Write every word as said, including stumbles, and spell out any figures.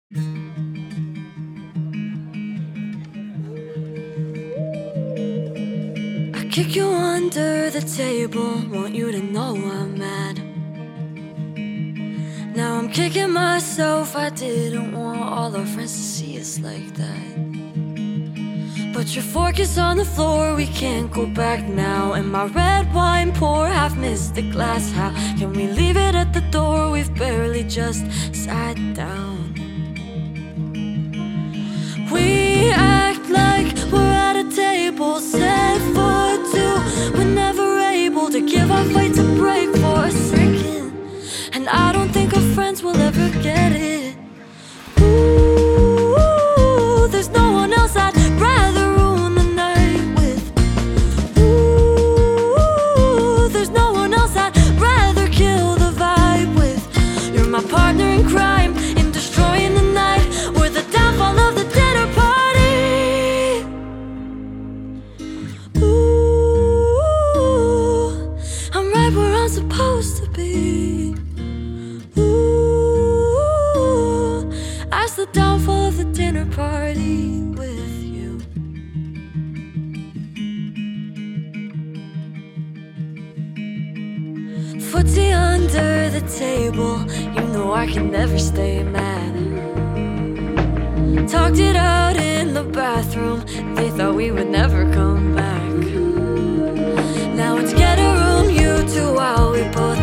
I kick you under the table, want you to know I'm mad. Now I'm kicking myself, I didn't want all our friends to see us like that. But your fork is on the floor, we can't go back now. And my red wine pour, half missed the glass. How can we leave it at the door? We've barely just sat down. We act like we're at a table set for two. We're never able to give our fights a break for a second. And I don't think our friends will ever get it. Ooh, there's no one else I'd rather ruin the night with. Ooh, there's no one else I'd rather kill the vibe with. You're my partner in crime, in destroying the night. We're the downfall of the dinner party. Ooh, I'm right where I'm supposed to be. That's the downfall of the dinner party with you. Footsie under the table, you know I can never stay mad. Talked it out in the bathroom, they thought we would never come back. Now it's get a room, you two out, we both